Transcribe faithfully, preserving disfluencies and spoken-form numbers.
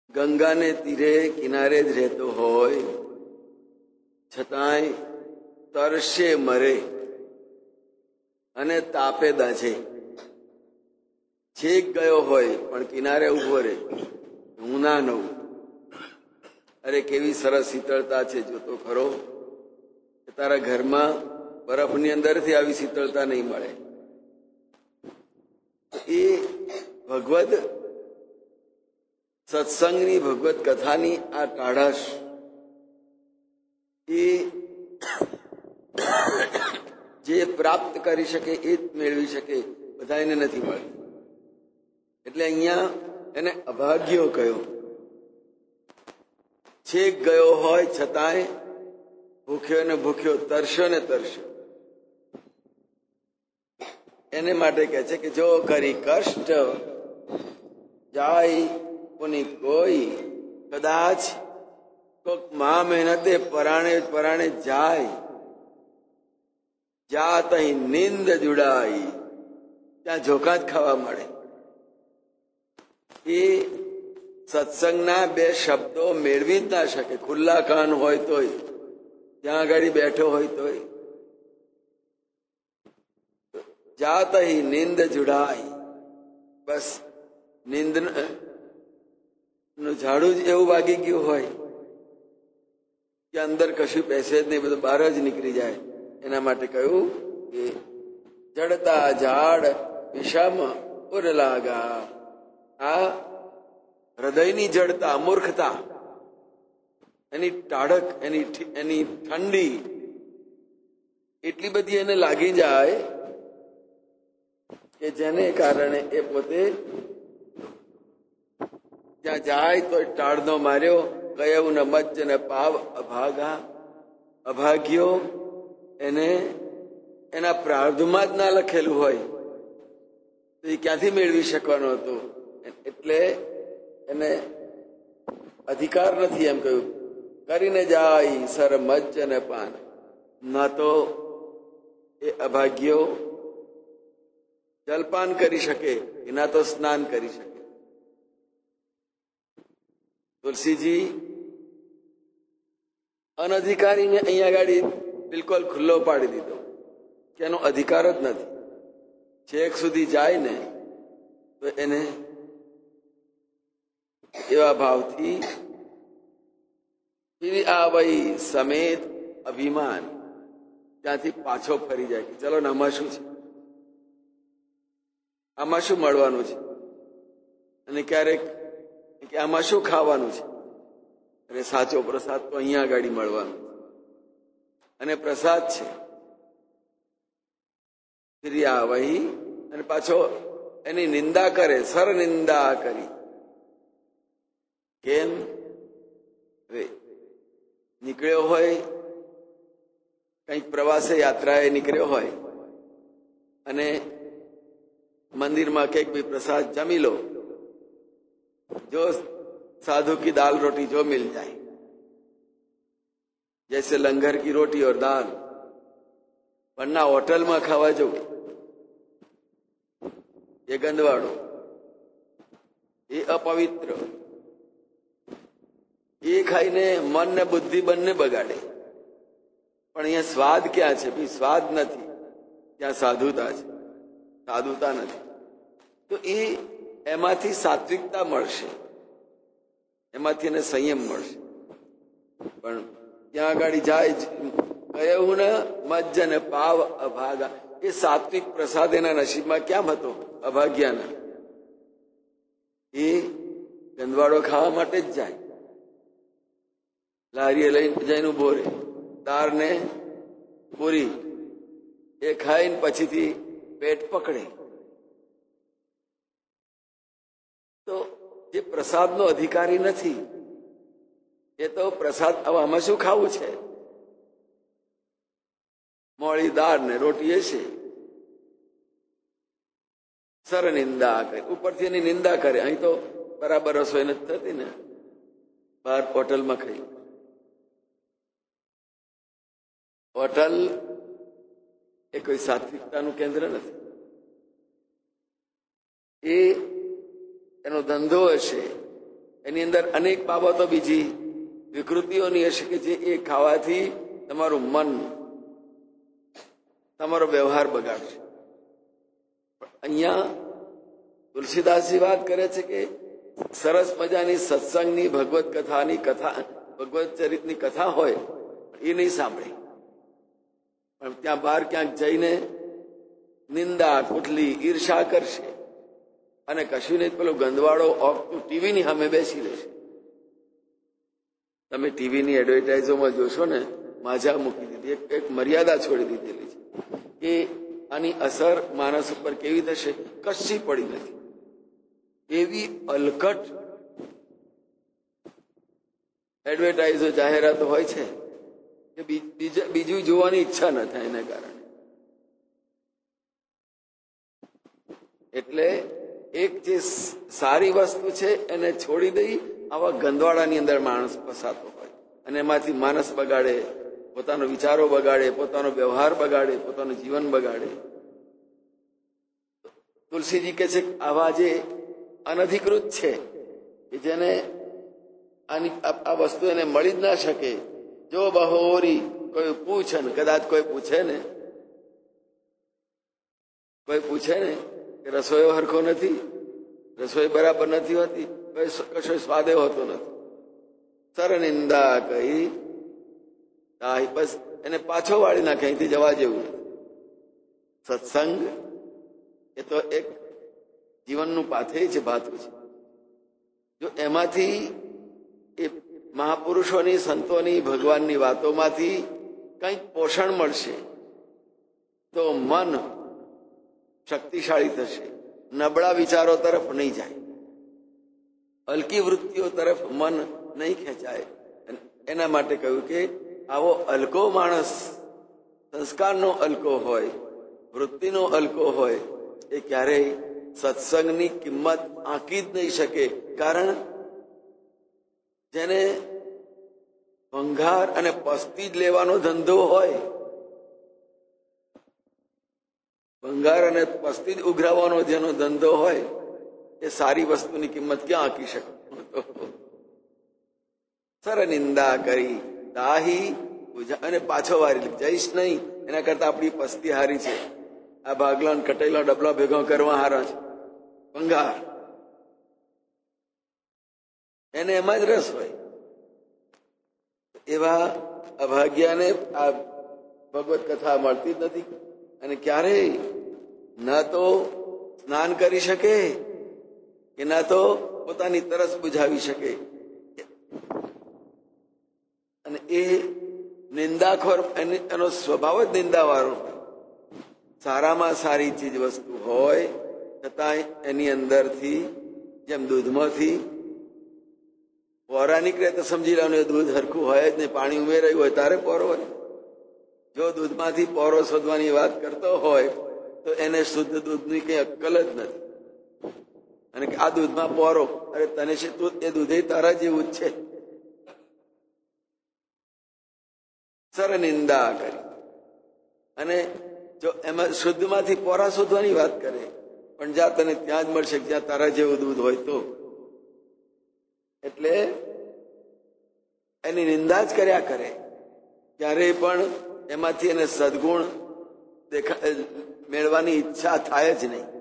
ગંગાને તીરે કિનારે જ રહેતો હોય છતાંય તરસે મરે અને તાપે દાઝે. છેક ગયો હોય પણ કિનારે ઉભો રહે, હું ના નવું. અરે કેવી સરસ શીતળતા છે, જોતો ખરો. તારા ઘરમાં બરફની અંદરથી આવી શીતળતા નહીં મળે. એ ભગવદ સત્સંગની, ભગવત કથાની આ ટાઢાશ એ જે પ્રાપ્ત કરી શકે એ જ મેળવી શકે, બધા એને નથી મળતી. એટલે અહીંયા એને અભાગ્યો કહ્યો. છેક ગયો હોય છતાંય ભૂખ્યો ને ભૂખ્યો, તરસ્યો ને તરસ્યો. એને માટે કહે છે કે જો કરી કષ્ટ જાય કોની કોઈ, કદાચ કોક મા મહેનતે પરાણે પરાણે જાય, જા તહી નિંદ જુડાઈ, ત્યાં ઝોકા જ ખાવા મળે. એ સત્સંગના બે શબ્દો મેળવી જ ના શકે. ખુલ્લા કાન હોય તોય, ત્યાં આગળ બેઠો હોય તોય. જા તહી નિંદ જુડાઈ, બસ નિંદ નું ઝાડું જ એવું વાગી ગયું હોય કે અંદર કશું બેસે જ નહીં, બધું બહાર જ નીકળી જાય. એના માટે કહ્યું કે જડતા ઝાડ વિષમ ઉર લાગા. આ હૃદયની જડતા, મૂર્ખતા, એની ટાઢક, એની એની ઠંડી એટલી બધી એને લાગી જાય કે જેને કારણે એ પોતે ત્યાં જાય તો ટાળનો માર્યો ગયો ન મજ્જ ને પાવ અભાગા. અભાગ્યો એને એના પ્રાર્થમાં જ ના લખેલું હોય તો એ ક્યાંથી મેળવી શકવાનો હતો. એટલે એને અધિકાર નથી એમ કહ્યું. કરીને જાય સર મજ્જ ને પાન. ના તો એ અભાગ્યો જલપાન કરી શકે, ના તો સ્નાન કરી શકે. તુલસીજી અનધિકારીને અહીંયા ગાડી બિલકુલ ખુલ્લો પાડી દીધો કે એનો અધિકાર જ નથી. છેક સુધી જાય ને તો એને એવા ભાવથી આ વહી સમેત અભિમાન ત્યાંથી પાછો ફરી જાય કે ચલો ને આમાં શું છે, આમાં શું મળવાનું છે, અને ક્યારેક કે આમાં શું ખાવાનું છે. અને સાચો પ્રસાદ તો અહીંયા આગળ મળવાનો, અને પ્રસાદ છે. ફિર્યા વહી, અને પાછો એની નિંદા કરે, સર નિંદા કરી. કેમ? નીકળ્યો હોય, કંઈક પ્રવાસે યાત્રાએ નીકળ્યો હોય અને મંદિરમાં કંઈક ભી પ્રસાદ જમી લો, जो साधु की दाल रोटी जो मिल जाए, जैसे लंगर की रोटी और दाल, वरना होटल में खावा जो ये गंदवाड़ो, ये अपवित्र, ये खाईने मन ने बुद्धि बनने बगाड़े. पण अहींया स्वाद क्या है? भाई स्वाद नहीं, ત્યાં સાધુતા છે, સાધુતા નથી. તો એ એમાંથી સાત્વિકતા મળશે, એમાંથી એને સંયમ મળશે. પણ ત્યાં આગળ જાય કહ્યું ને મજ્જ ને પાવ અભાગા, એ સાત્વિક પ્રસાદ એના નસીબમાં કેમ હતો? અભાગ્યાના. એ ગંદવાડો ખાવા માટે જ જાય, લારીએ લઈને જઈને ઉભો રહે, દાળ ને પૂરી એ ખાઈને પછીથી પેટ પકડે. તો જે પ્રસાદનો અધિકારી નથી એ તો પ્રસાદ, હવે આમાં શું ખાવું છે? મોળી દાળ ને રોટી હશે, સર નિંદા કરે, ઉપરથી એની નિંદા કરે. અહીં તો બરાબર રસોઈ નથી થતી ને, બહાર હોટલમાં ખાઈ. હોટલ એ કોઈ સાત્વિકતાનું કેન્દ્ર નથી. એ એનો ધંધો હશે, એની અંદર અનેક બાબતો બીજી વિકૃતિઓની હશે કે જે એ ખાવાથી તમારું મન, તમારો વ્યવહાર બગાડશે. અહીંયા તુલસીદાસજી વાત કરે છે કે સરસ મજાની સત્સંગની ભગવત કથાની કથા, ભગવત ચરિત્રની કથા હોય એ નહીં સાંભળી, પણ ત્યાં બહાર ક્યાંક જઈને નિંદા, કુટલી, ઈર્ષા કરશે અને કશું નહીં પેલો ગંદવાળો ઓફતું ટીવીની સામે બેસી રહેશે. તમે ટીવીની એડવર્ટાઇઝોમાં જોશો ને, માજા મૂકી દીધી, એક એક મર્યાદા છોડી દીધેલી છે કે આની અસર માણસ ઉપર કેવી થશે કશી પડી નથી. એવી અલકટ એડવર્ટાઇઝો, જાહેરાતો હોય છે કે બીજું જોવાની ઈચ્છા ન થાય એને કારણે. એટલે એક જે સારી વસ્તુ છે એને છોડી દઈ આવા ગંદવાડાની અંદર માણસ ફસાતો હોય અને એમાંથી માણસ બગાડે, પોતાનો વિચારો બગાડે, પોતાનો વ્યવહાર બગાડે, પોતાનું જીવન બગાડે. તુલસીજી કે છે આવા જે અનધિકૃત છે કે જેને આની આ વસ્તુ એને મળી જ ના શકે, જો બહોરી કોઈ પૂછે ને, કદાચ કોઈ પૂછે ને કોઈ પૂછે ને કે રસોઈ હરખો નથી, રસોઈ બરાબર નથી હોતી, કશો સ્વાદે હોતો નથી, સર નિંદા કહી બસ એને પાછો વાળી નાખે, અહીંથી જવા જેવું. સત્સંગ એ તો એક જીવનનું પાથેય છે, ભાથું છે. જો એમાંથી એ મહાપુરુષોની, સંતોની, ભગવાનની વાતોમાંથી કંઈક પોષણ મળશે તો મન શક્તિશાળી થશે, નબળા વિચારો તરફ નહીં જાય, હલકી વૃત્તિઓ તરફ મન નહીં ખેંચાય. એના માટે કહ્યું કે આવો હલકો માણસ, સંસ્કારનો હલકો હોય, વૃત્તિનો હલકો હોય, એ ક્યારેય સત્સંગની કિંમત આંકી જ નહીં શકે. કારણ જેને ભંગાર અને પસ્તી જ લેવાનો ધંધો હોય, ભંગાર અને પસ્તી જ ઉઘરાવવાનો જેનો ધંધો હોય, એ સારી વસ્તુની કિંમત ક્યાં આંકી શકે? સર નિંદા કરી તાહી અને પાછો વારી જઈશ નહીં, એના કરતા આપણી પસ્તી હારી છે, આ ભાગલા કટેલા ડબલા ભેગા કરવા હારા છે. ભંગાર એને એમાં જ રસ હોય. એવા અભાગ્યાને આ ભગવત કથા મળતી જ નથી અને ક્યારેય ન તો સ્નાન કરી શકે કે ના તો પોતાની તરસ બુઝાવી શકે. અને એ નિંદાખોર, એનો સ્વભાવ જ નિંદાવાળો. સારામાં સારી ચીજ વસ્તુ હોય છતાં એની અંદરથી જેમ દૂધમાંથી પોરા નીકળે તો સમજી લેવાનું દૂધ હરખું હોય જ નહીં, પાણી ઉમેરાયું હોય તારે પોરો હોય. જો દૂધમાંથી પોરો શોધવાની વાત કરતો હોય તો એને શુદ્ધ દૂધની કઈ અક્કલ જ નથી. અને આ દૂધમાં પોરો, અરે તને છે તું એ દૂધે તારા જેવું જ છે. સર નિંદા કરી અને જો એમાં શુદ્ધમાંથી પોરા શોધવાની વાત કરે, પણ જ્યાં તને ત્યાં જ મળશે જ્યાં તારા જેવું દૂધ હોય તો. એટલે એની નિંદા જ કર્યા કરે, ક્યારેય પણ એમાંથી એને સદગુણ દેખા મેળવાની ઈચ્છા થાય જ નહીં.